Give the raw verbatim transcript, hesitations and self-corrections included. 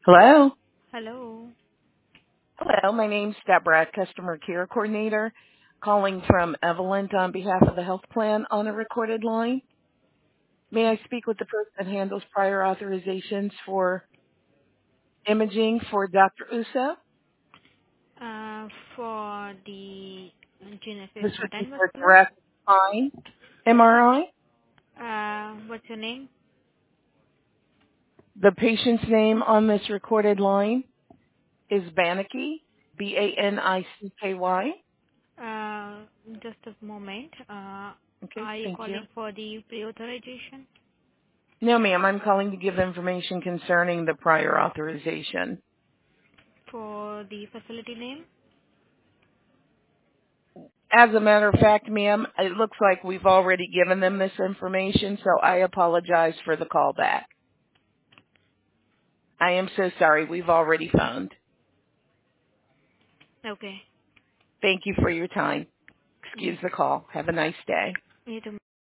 Hello. Hello. Hello. My name's Deborah, Customer Care Coordinator, calling from Evolent on behalf of the health plan on a recorded line. May I speak with the person that handles prior authorizations for imaging for Doctor Uso? Uh, for the Genesis This would be Matan for Vascular. thoracic spine M R I. Uh, what's your name? The patient's name on this recorded line is Banicky, B A N I C K Y. Uh, just a moment. Uh, Okay, are you thank you. calling for the pre-authorization No, ma'am, I'm calling to give information concerning the prior authorization. for the facility name? As a matter of fact, ma'am, it looks like we've already given them this information, so I apologize for the call back. I am so sorry. We've already phoned. Okay. Thank you for your time. Yeah. Excuse the call. Have a nice day. You too.